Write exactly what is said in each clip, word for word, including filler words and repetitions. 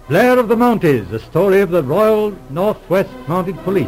Blair of the Mounties, a story of the Royal Northwest Mounted Police.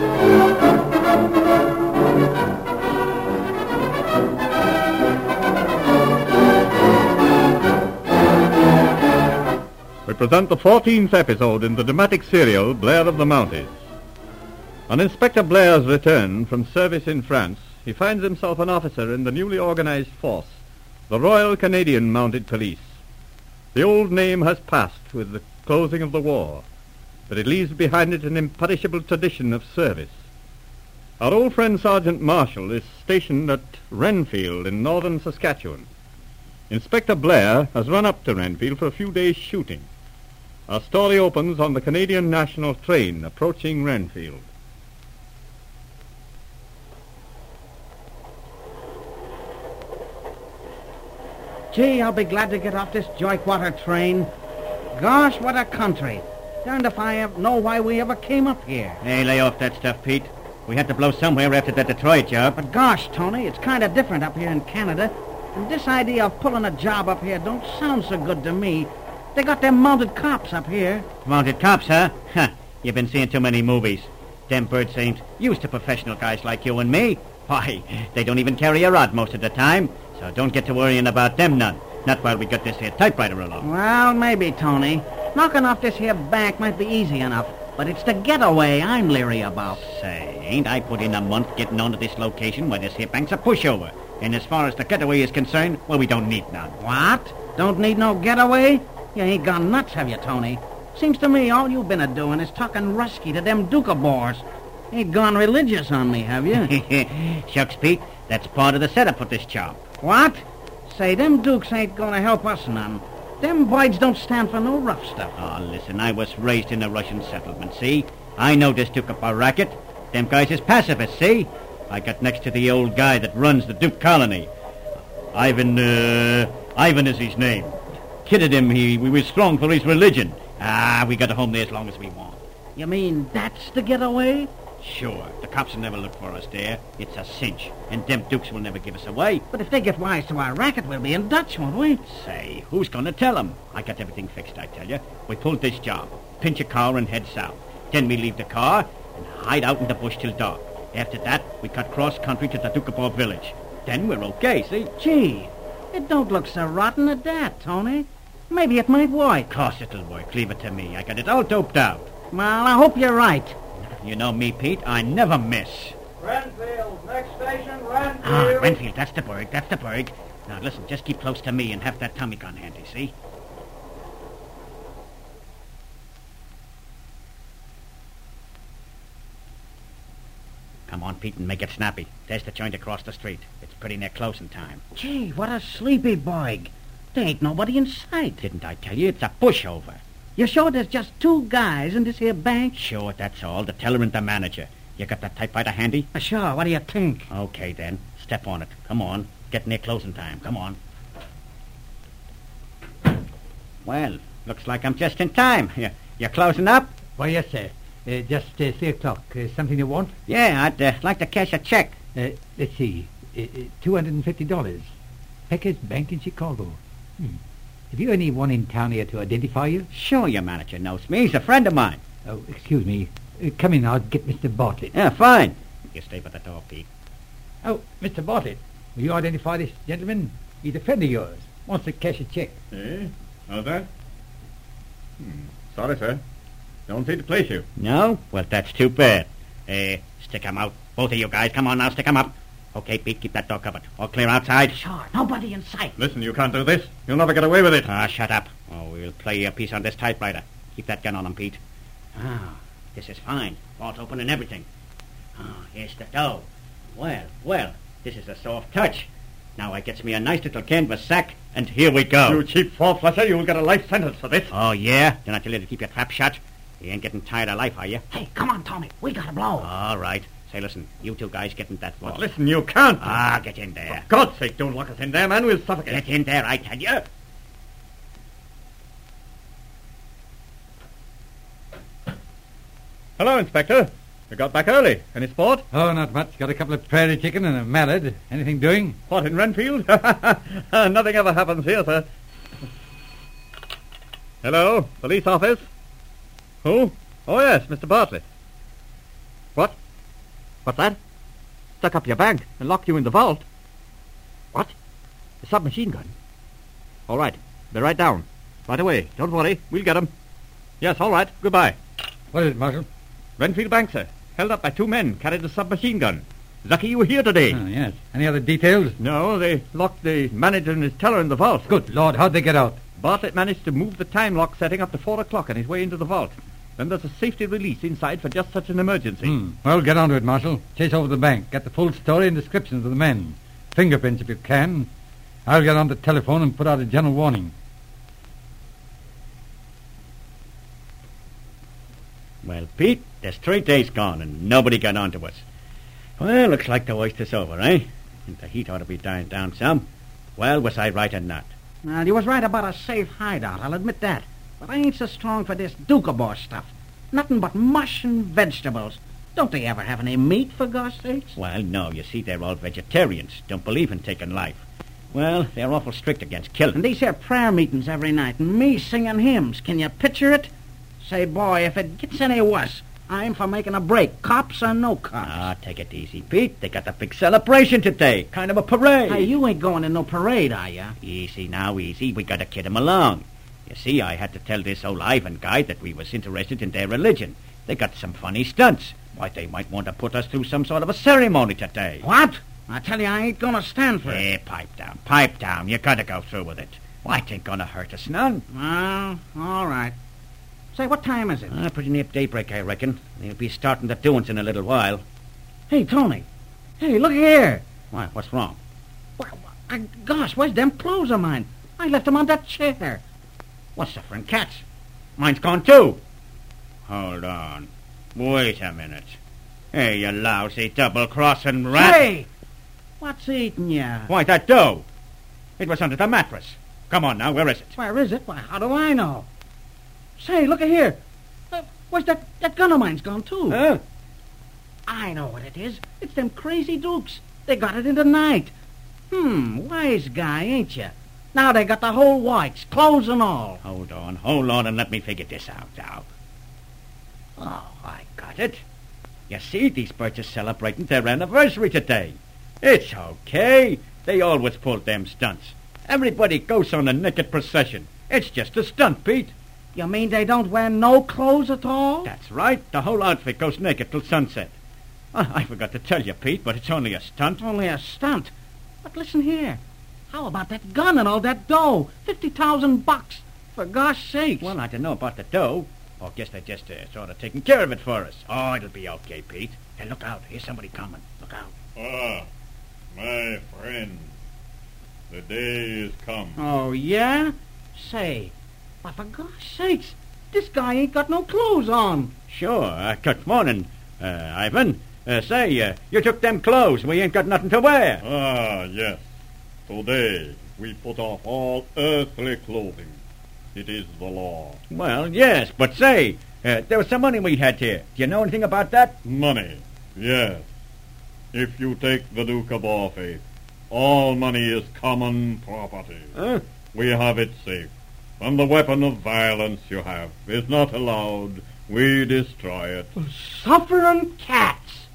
We present the fourteenth episode in the dramatic serial Blair of the Mounties. On Inspector Blair's return from service in France, he finds himself an officer in the newly organized force, the Royal Canadian Mounted Police. The old name has passed with the closing of the war, but it leaves behind it an imperishable tradition of service. Our old friend Sergeant Marshall is stationed at Renfield in northern Saskatchewan. Inspector Blair has run up to Renfield for a few days' shooting. Our story opens on the Canadian National train approaching Renfield. Gee, I'll be glad to get off this Joyquater train. Gosh, what a country. Darned if I ever know why we ever came up here. Hey, lay off that stuff, Pete. We had to blow somewhere after that Detroit job. But gosh, Tony, it's kind of different up here in Canada. And this idea of pulling a job up here don't sound so good to me. They got them mounted cops up here. Mounted cops, huh? Huh. You've been seeing too many movies. Them birds ain't used to professional guys like you and me. Why, they don't even carry a rod most of the time. So don't get to worrying about them none. Not while we got this here typewriter along. Well, maybe, Tony. Knocking off this here bank might be easy enough. But it's the getaway I'm leery about. Say, ain't I put in a month getting onto this location where this here bank's a pushover. And as far as the getaway is concerned, well, we don't need none. What? Don't need no getaway? You ain't gone nuts, have you, Tony? Seems to me all you've been a-doing is talking rusky to them Duca-bores. Ain't gone religious on me, have you? Shucks, Pete. That's part of the setup for this job. What? Say, them Dukes ain't gonna help us none. Them Boyds don't stand for no rough stuff. Oh, listen, I was raised in a Russian settlement, see? I know this Duca racket. Them guys is pacifists, see? I got next to the old guy that runs the Duke colony. Ivan, uh... Ivan is his name. Kidded him he, we was strong for his religion. Ah, we got a home there as long as we want. You mean that's the getaway? Sure. The cops will never look for us there. It's a cinch. And them Dukes will never give us away. But if they get wise to our racket, we'll be in Dutch, won't we? Say, who's gonna tell them? I got everything fixed, I tell you. We pulled this job. Pinch a car and head south. Then we leave the car and hide out in the bush till dark. After that, we cut cross-country to the Doukhobor village. Then we're okay, see? Gee, it don't look so rotten at that, Tony. Maybe it might work. Of course it'll work. Leave it to me. I got it all doped out. Well, I hope you're right. You know me, Pete. I never miss. Renfield, next station, Renfield. Ah, Renfield, that's the burg, that's the burg. Now, listen, just keep close to me and have that Tommy gun handy, see? Come on, Pete, and make it snappy. There's the joint across the street. It's pretty near closing time. Gee, what a sleepy burg. There ain't nobody in sight. Didn't I tell you? It's a pushover. You sure there's just two guys in this here bank? Sure, that's all. The teller and the manager. You got that typewriter handy? Uh, sure, what do you think? Okay, then. Step on it. Come on. Get near closing time. Come on. Well, looks like I'm just in time. You, you're closing up? Why, yes, sir. Uh, just uh, three o'clock. Uh, something you want? Yeah, I'd uh, like to cash a check. Uh, let's see. Uh, uh, two hundred fifty dollars. Pecker's Bank in Chicago. Hmm. Have you anyone in town here to identify you? Sure, your manager knows me. He's a friend of mine. Oh, excuse me. Uh, come in, I'll get Mister Bartlett. Yeah, fine. You stay by the door, Pete. Oh, Mister Bartlett, will you identify this gentleman? He's a friend of yours. Wants to cash a check. Eh? How's that? Hmm. Sorry, sir. Don't see to place you. No? Well, that's too bad. Eh, uh, stick 'em out. Both of you guys, come on now, stick 'em up. Okay, Pete, keep that door covered. All clear outside? Sure, nobody in sight. Listen, you can't do this. You'll never get away with it. Ah, shut up. Oh, we'll play a piece on this typewriter. Keep that gun on him, Pete. Ah, this is fine. Vault open and everything. Ah, here's the dough. Well, well, this is a soft touch. Now I gets me a nice little canvas sack, and here we go. You cheap four-flusher, you'll get a life sentence for this. Oh, yeah? Then I tell you to keep your trap shut. You ain't getting tired of life, are you? Hey, come on, Tony. We gotta blow. All right. Say, listen, you two guys get in that vault. But listen, you can't. Ah, get in there. For God's sake, don't lock us in there, man. We'll suffocate. Get in there, I tell you. Hello, Inspector. You got back early. Any sport? Oh, not much. Got a couple of prairie chicken and a mallard. Anything doing? What, in Renfield? Nothing ever happens here, sir. Hello, police office? Who? Oh, yes, Mister Bartlett. What? What's that? Stuck up your bank and locked you in the vault. What? A submachine gun? All right, be right down. Right away. Don't worry, we'll get 'em. Yes, all right, goodbye. What is it, Marshal? Renfield Bank, sir. Held up by two men, carried a submachine gun. Lucky you were here today. Oh, yes. Any other details? No, they locked the manager and his teller in the vault. Good Lord, how'd they get out? Bartlett managed to move the time lock setting up to four o'clock on his way into the vault. Then there's a safety release inside for just such an emergency. Hmm. Well, get on to it, Marshal. Chase over the bank. Get the full story and descriptions of the men. Fingerprints, if you can. I'll get on the telephone and put out a general warning. Well, Pete, there's three days gone and nobody got on to us. Well, looks like the worst is over, eh? And the heat ought to be dying down some. Well, was I right or not? Well, you was right about a safe hideout, I'll admit that. But I ain't so strong for this Doukhobor stuff. Nothing but mush and vegetables. Don't they ever have any meat, for gosh sakes? Well, no, you see, they're all vegetarians. Don't believe in taking life. Well, they're awful strict against killing. And these here prayer meetings every night, and me singing hymns. Can you picture it? Say, boy, if it gets any worse, I'm for making a break, cops or no cops. Ah, take it easy, Pete. They got a big celebration today. Kind of a parade. Hey, you ain't going to no parade, are you? Easy now, easy. We gotta kid 'em along. You see, I had to tell this old Ivan guy that we was interested in their religion. They got some funny stunts. Why, they might want to put us through some sort of a ceremony today. What? I tell you, I ain't going to stand for it. Hey, pipe down, pipe down. You gotta go through with it. Why, it ain't gonna hurt us none. Well, all right. Say, what time is it? Ah, pretty near daybreak, I reckon. They'll be starting the doings in a little while. Hey, Tony. Hey, look here. Why, what's wrong? Well, I, gosh, where's them clothes of mine? I left them on that chair. What's the friend cats? Mine's gone too. Hold on. Wait a minute. Hey, you lousy double-crossing rat. Hey! What's eating you? Why, that dough. It was under the mattress. Come on now, where is it? Where is it? Why, how do I know? Say, look at here. Uh, where's that, that gun of mine's gone too? Huh? I know what it is. It's them crazy dukes. They got it in the night. Hmm, wise guy, ain't you? Now they got the whole whites, clothes and all. Hold on, hold on, and let me figure this out now. Oh, I got it. You see, these birds are celebrating their anniversary today. It's okay. They always pull them stunts. Everybody goes on a naked procession. It's just a stunt, Pete. You mean they don't wear no clothes at all? That's right. The whole outfit goes naked till sunset. Oh, I forgot to tell you, Pete, but it's only a stunt. Only a stunt? But listen here. How about that gun and all that dough? Fifty thousand bucks. For gosh sakes. Well, I don't know about the dough. Oh, I guess they're just uh, sort of taking care of it for us. Oh, it'll be okay, Pete. Hey, look out. Here's somebody coming. Look out. Ah, my friend. The day is come. Oh, yeah? Say, but for gosh sakes, this guy ain't got no clothes on. Sure. Uh, good morning, uh, Ivan. Uh, say, uh, you took them clothes. We ain't got nothing to wear. Ah, yes. Today we put off all earthly clothing. It is the law. Well, yes, but say, uh, there was some money we had here. Do you know anything about that? Money, yes. If you take the Doukhobor faith, all money is common property. Huh? We have it safe. And the weapon of violence you have is not allowed. We destroy it. Suffering cats.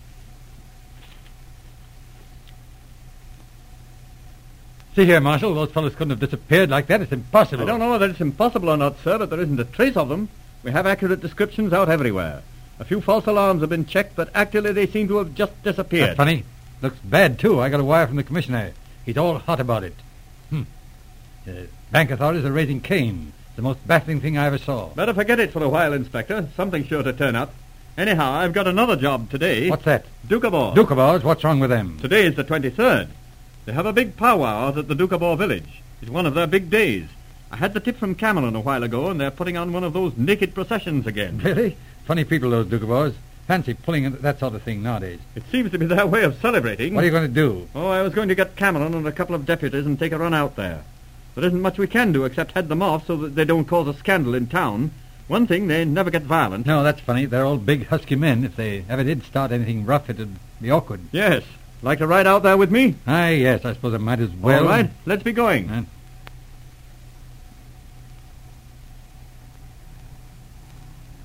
See here, Marshal, those fellows couldn't have disappeared like that. It's impossible. I don't know whether it's impossible or not, sir, but there isn't a trace of them. We have accurate descriptions out everywhere. A few false alarms have been checked, but actually they seem to have just disappeared. That's funny. Looks bad, too. I got a wire from the commissioner. He's all hot about it. Hmm. The bank authorities are raising Cain. The most baffling thing I ever saw. Better forget it for a while, Inspector. Something's sure to turn up. Anyhow, I've got another job today. What's that? Doukhobor. Doukhobors? What's wrong with them? Today is the twenty-third. They have a big powwow out at the Doukhobor village. It's one of their big days. I had the tip from Cameron a while ago, and they're putting on one of those naked processions again. Really? Funny people, those Doukhobors. Fancy pulling into that sort of thing nowadays. It seems to be their way of celebrating. What are you going to do? Oh, I was going to get Cameron and a couple of deputies and take a run out there. There isn't much we can do except head them off so that they don't cause a scandal in town. One thing, they never get violent. No, that's funny. They're all big, husky men. If they ever did start anything rough, it'd be awkward. Yes. Like to ride out there with me? Ah, yes, I suppose I might as well. All right, let's be going. Uh,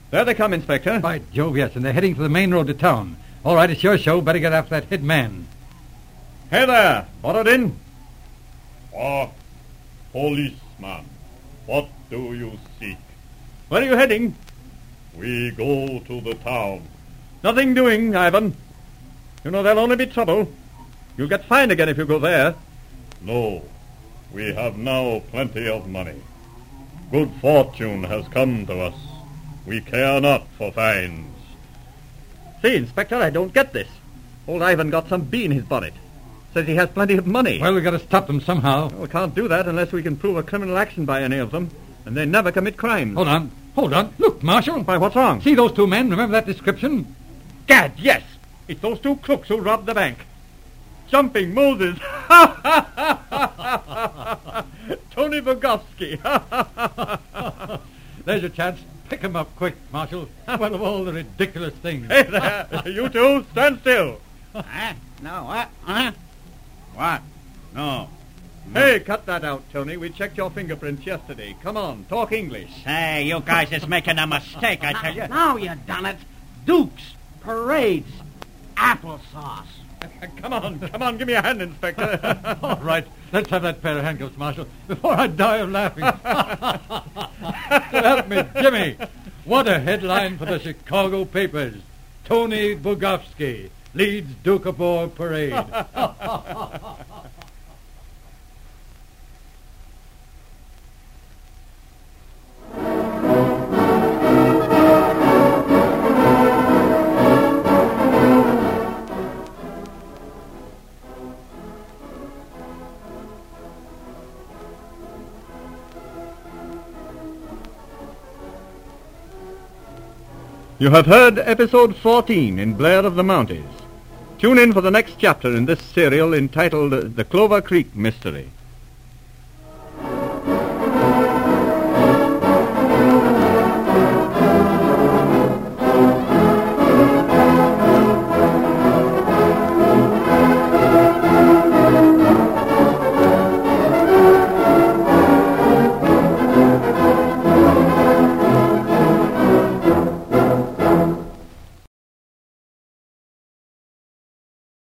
There they come, Inspector. By Jove, yes, and they're heading for the main road to town. All right, it's your show. Better get after that hit man. Hey there, Borodin. Ah, policeman, what do you seek? Where are you heading? We go to the town. Nothing doing, Ivan. You know there'll only be trouble. You'll get fined again if you go there. No, we have now plenty of money. Good fortune has come to us. We care not for fines. See, Inspector, I don't get this. Old Ivan got some bee in his bonnet. Says he has plenty of money. Well, we've got to stop them somehow. Well, we can't do that unless we can prove a criminal action by any of them. And they never commit crimes. Hold on. Hold on. Look, Marshal. Why, what's wrong? See those two men? Remember that description? Gad, yes. It's those two crooks who robbed the bank. Jumping Moses. Tony Bogofsky. There's your chance. Pick 'em up quick, Marshal. Well, of all the ridiculous things. Hey there. You two, stand still. Huh? No, what? Huh? What? No. Hey, cut that out, Tony. We checked your fingerprints yesterday. Come on, talk English. Say, you guys is making a mistake, I tell you. Now you done it. Dukes, parades, applesauce. Come on, come on, give me a hand, Inspector. All right, let's have that pair of handcuffs, Marshal, before I die of laughing. Help me, Jimmy. What a headline for the Chicago papers. Tony Bogofsky leads Doukhobor parade. You have heard episode fourteen in Blair of the Mounties. Tune in for the next chapter in this serial entitled The Clover Creek Mystery.